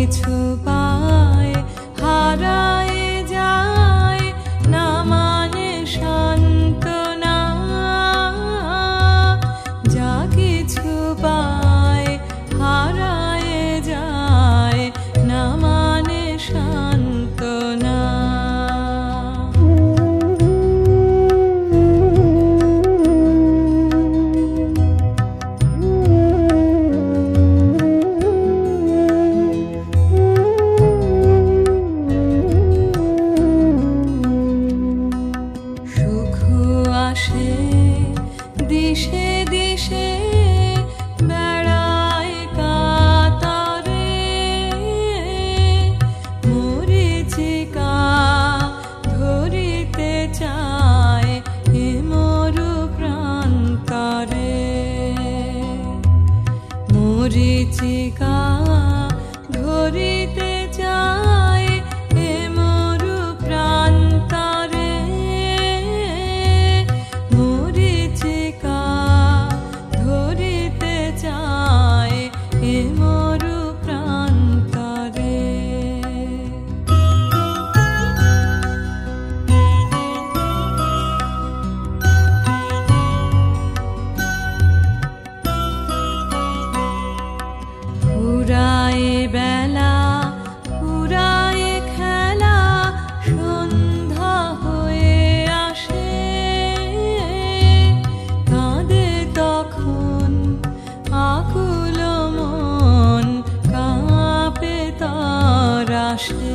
কিছু পায় হারায় যায় না মানে সান্ত্বনা, যা কিছু পায় হারায় যায় না মানে সান্ত্বনা। দিশে দিশে বেড়ায় কাতারে, মরীচিকা ধরিতে চায় এ মরু প্রান্তরে। মরীচিকা ধরিতে চায় এ মরু প্রান্তরে। মরীচিকা ধরিতে চায় এ মরু প্রান্তরে। ফুরায় বেলা ফুরায় খেলা, সন্ধ্যা হয়ে আসে, কাঁদে তখন আকুল মন, কাঁপে তর আসে।